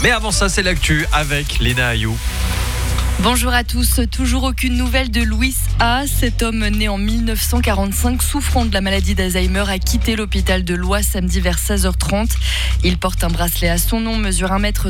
Mais avant ça, c'est l'actu avec Léna Ayou. Bonjour à tous. Toujours aucune nouvelle de Louis A. Cet homme né en 1945, souffrant de la maladie d'Alzheimer, a quitté l'hôpital de Loie samedi vers 16h30. Il porte un bracelet à son nom, mesure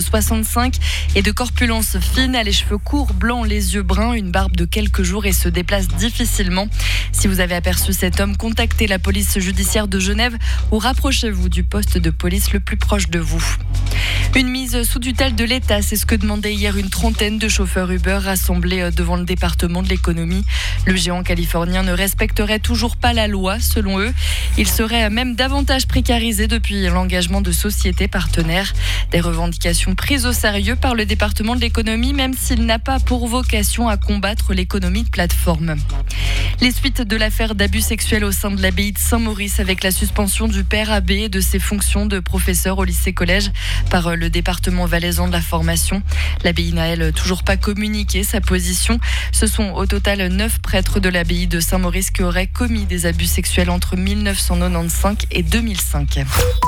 1m65 et de corpulence fine, a les cheveux courts, blancs, les yeux bruns, une barbe de quelques jours et se déplace difficilement. Si vous avez aperçu cet homme, contactez la police judiciaire de Genève ou rapprochez-vous du poste de police le plus proche de vous. Une mise sous tutelle de l'État, c'est ce que demandait hier une trentaine de chauffeurs Uber rassemblés devant le département de l'économie. Le géant californien ne respecterait toujours pas la loi, selon eux. Il serait même davantage précarisé depuis l'engagement de sociétés partenaires. Des revendications prises au sérieux par le département de l'économie, même s'il n'a pas pour vocation à combattre l'économie de plateforme. Les suites de l'affaire d'abus sexuels au sein de l'abbaye de Saint-Maurice avec la suspension du père abbé et de ses fonctions de professeur au lycée-collège par le département valaisan de la formation. L'abbaye n'a, elle, toujours pas communiqué sa position. Ce sont au total 9 prêtres de l'abbaye de Saint-Maurice qui auraient commis des abus sexuels entre 1995 et 2005.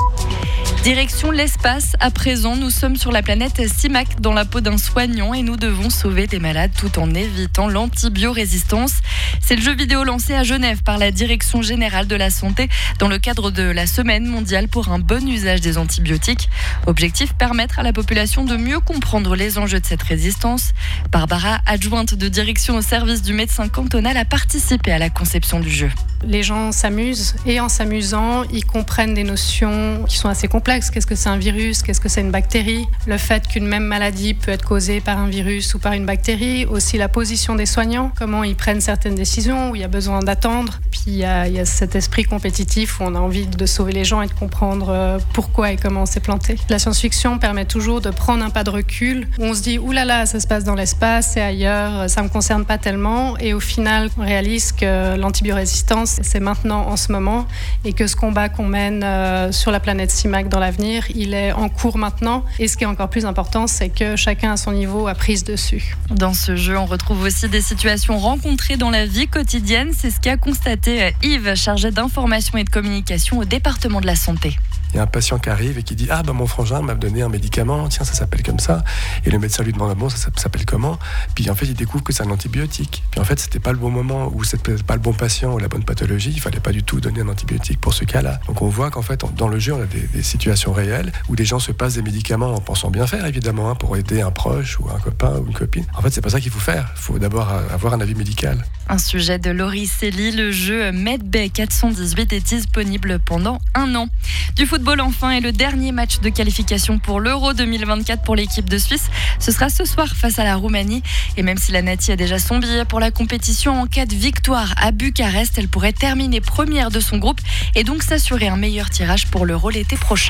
Direction l'espace. À présent, nous sommes sur la planète Simac dans la peau d'un soignant et nous devons sauver des malades tout en évitant l'antibiorésistance. C'est le jeu vidéo lancé à Genève par la Direction générale de la santé dans le cadre de la Semaine mondiale pour un bon usage des antibiotiques. Objectif, permettre à la population de mieux comprendre les enjeux de cette résistance. Barbara, adjointe de direction au service du médecin cantonal, a participé à la conception du jeu. Les gens s'amusent et en s'amusant, ils comprennent des notions qui sont assez complexes. Qu'est-ce que c'est un virus? Qu'est-ce que c'est une bactérie? Le fait qu'une même maladie peut être causée par un virus ou par une bactérie. Aussi la position des soignants, comment ils prennent certaines décisions, où il y a besoin d'attendre. Puis il y a cet esprit compétitif où on a envie de sauver les gens et de comprendre pourquoi et comment on s'est planté. La science-fiction permet toujours de prendre un pas de recul, où on se dit « oulala, ça se passe dans l'espace, c'est ailleurs, ça ne me concerne pas tellement ». Et au final, on réalise que l'antibiorésistance, c'est maintenant, en ce moment, et que ce combat qu'on mène sur la planète Simac dans l'avenir, il est en cours maintenant. Et ce qui est encore plus important, c'est que chacun à son niveau a prise dessus. Dans ce jeu, on retrouve aussi des situations rencontrées dans la vie quotidienne. C'est ce qu'a constaté Yves, chargé d'information et de communication au département de la santé. Il y a un patient qui arrive et qui dit « Ah, mon frangin m'a donné un médicament, tiens, ça s'appelle comme ça. » Et le médecin lui demande « Bon, ça s'appelle comment ?» Puis en fait, il découvre que c'est un antibiotique. Puis en fait, c'était pas le bon moment ou c'était pas le bon patient ou la bonne pathologie. Il fallait pas du tout donner un antibiotique pour ce cas-là. Donc on voit qu'en fait, dans le jeu, on a des situations réelles où des gens se passent des médicaments en pensant bien faire, évidemment, pour aider un proche ou un copain ou une copine. En fait, c'est pas ça qu'il faut faire. Il faut d'abord avoir un avis médical. Un sujet de Laurie Célie, le jeu MedBay 418 est disponible pendant 1 an. Du football enfin, et le dernier match de qualification pour l'Euro 2024 pour l'équipe de Suisse. Ce sera ce soir face à la Roumanie. Et même si la Nati a déjà son billet pour la compétition, en cas de victoire à Bucarest, elle pourrait terminer première de son groupe et donc s'assurer un meilleur tirage pour l'Euro l'été prochain.